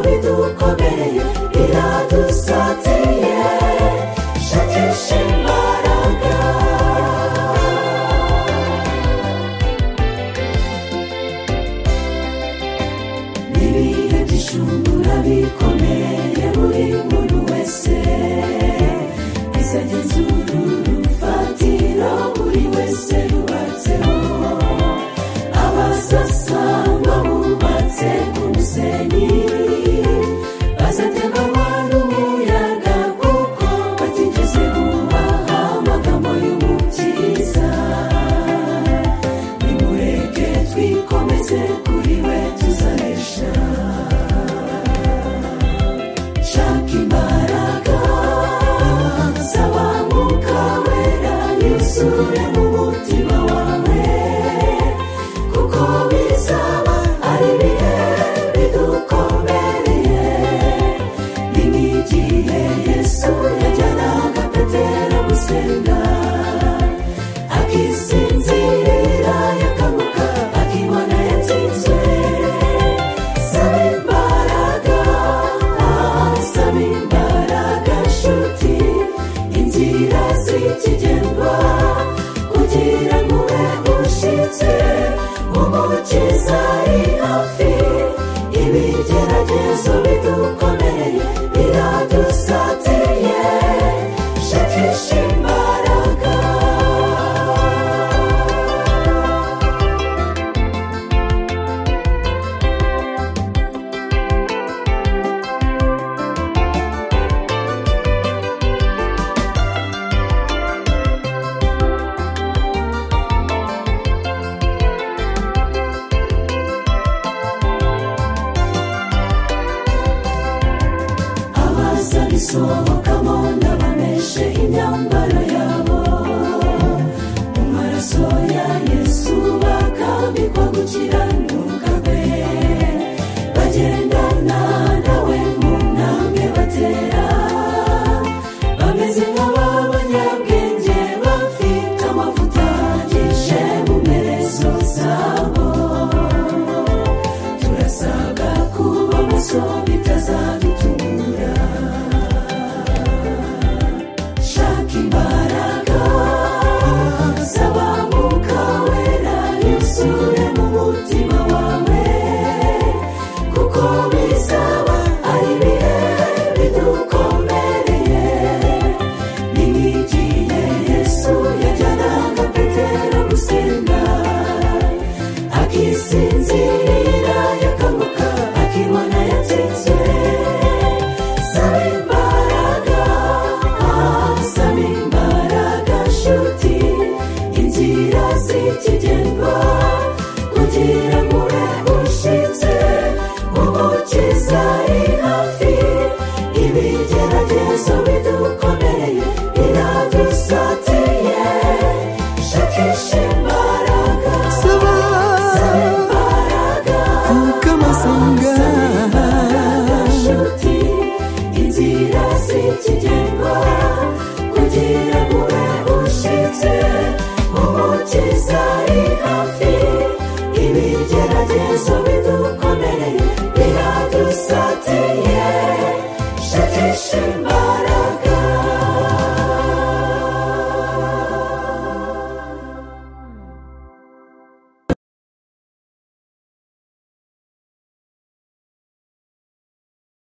bidukomereye biradusatiye shakisha imbaraga n'ibihe by'ishungura bikomeye buri muntu wese bizagenzura urufatiro buri wese yubatseho abazasanga bubatse ku musenyi bazatembanwa n'umuyaga kuko batigeze bubaha amagambo y'umukiza nimureke twikomeze kuri we tuzanesha shaka imbaraga saba mwuka wera yuzure mu mutima wawe kuko bizaba ari ibihe bidukomereye ni nk'igihe yesu yajyanaga petero gusenga akisinzirira yakanguka akibona yatsinzwe saba imbaraga nshuti inzira zikigendwa kugira ngo ube ushitse umukiza ari hafi ibigeragezo bidukomereye biradusatiye shakisha imbaraga abazabisohokamo n'abameshe imyambaro yabo mu maraso ya yesu bakambikwa gukiranuka kwe bagendana nawe mu ntambwe batera bameze nk'abanyabwenge bafite amavuta agije mu mperezo zabo turasabwa kuba maso bitazadutungura shaka imbaraga saba mwuka wera yuzure mu mutima wawe kuko bizaba ari ibihe bidukomereye ni nk'igihe yesu yajyanaga petero gusenga akisinzirira yakanguka akibona yatsinzwe saba imbaraga nshuti inzira zikigendwa kugira ngo ube ushitse umukiza ari hafi ibigeragezo bidukomereye biradusatiye shakisha imbaraga saba imbaraga ukamasanga nshuti inzira zikigendwa kugira ngo ube ushitse umukiza ari hafi ibigeragezo bidukomereye biradusatiye shakisha imbaraga